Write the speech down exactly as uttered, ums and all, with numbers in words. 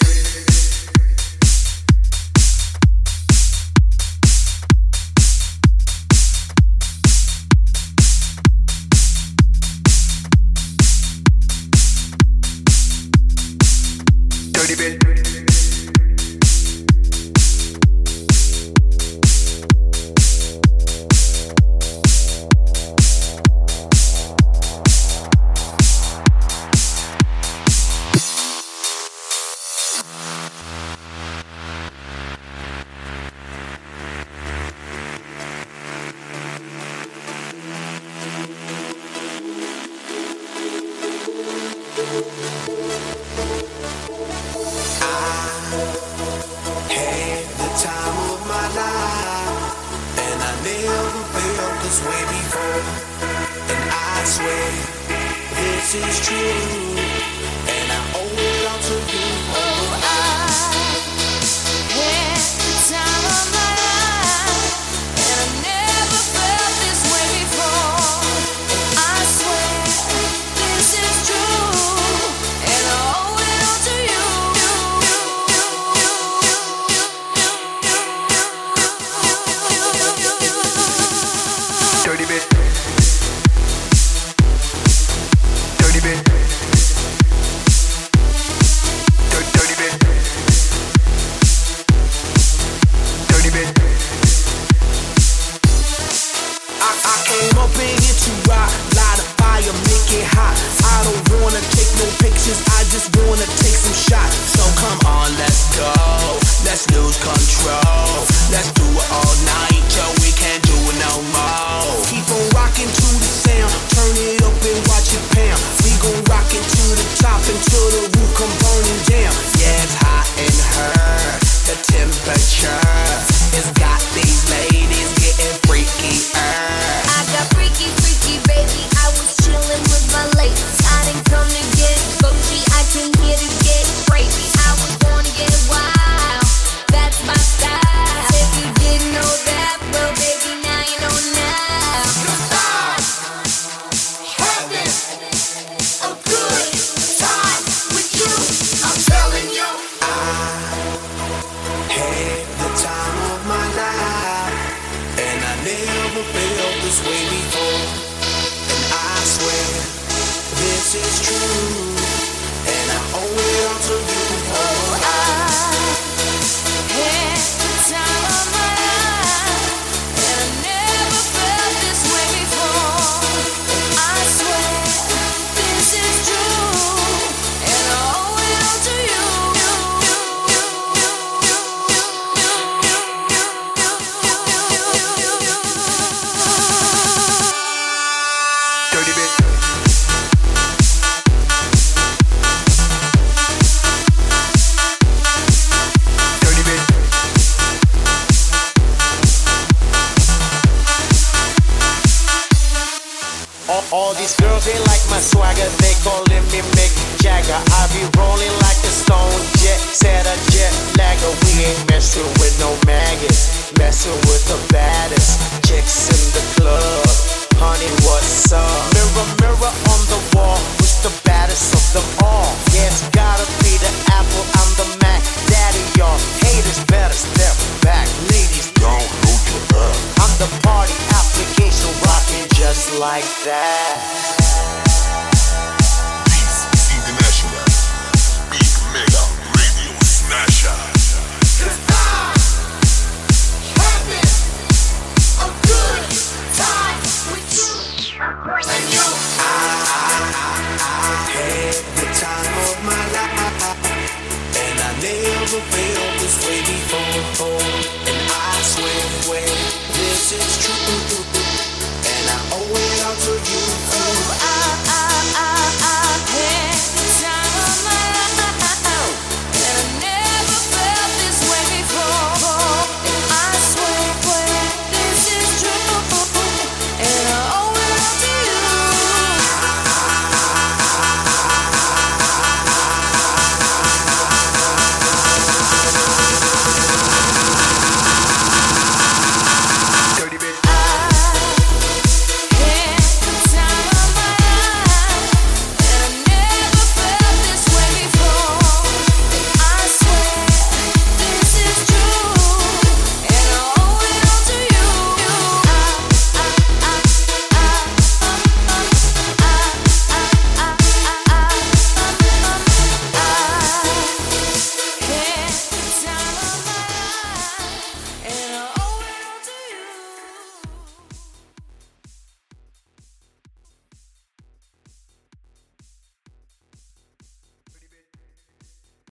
Dirty Bill. Way before, and I swear this is true, and I owe it all to you. Oh, I had the time of my life, and I never felt this way before. And I swear this is true, and I owe it all to you. Dirty bit. Dirty bit. Dirty, dirty bit. Dirty bit. I, I came up in here to rock, light a fire, make it hot. I don't wanna take no pictures, I just wanna take some shots. So come on, let's go. Let's lose control. Let's do it all night till we can't do it no more. Keep on rocking to the sound, turn it up and watch it pound. We gon' rock it to the top until the roof come burning down. Yeah, it's hot in her. The temperature has got these ladies getting freaky. I got freaky, freaky, baby. I was chillin' with my ladies. I didn't come to get bougie. I came here to get crazy. I was born to get wild. That's my style. If you didn't know that, well, baby, now you know now. Having a good time with you, I'm telling you. I had the time of my life, and I never felt this way before. And I swear this is true, and I owe it all to you. Oh, I Had the time of my life, and I never felt this way before. And I swear this is true, and I owe it all to you. dirty bit. Dirty bit. All, all these girls, they like my swagger. They calling me Mick Jagger. I be rolling like a stone jet, set a jet lagger. We ain't messing with no maggots, messing with the baddest chicks in the club. Honey, what's up? Mirror, mirror on the wall, who's the baddest of them all? Yeah, it's gotta be the Apple, I'm the Mac. Daddy, y'all haters better step back. Ladies, don't hold your back. I'm the party application, rocking just like that. Beats International, Big Mega Radio Smasher. Cause I'm having a good time with you. And you, I, I had the time of my life, and I never felt this way before. And I swear, well, this is true.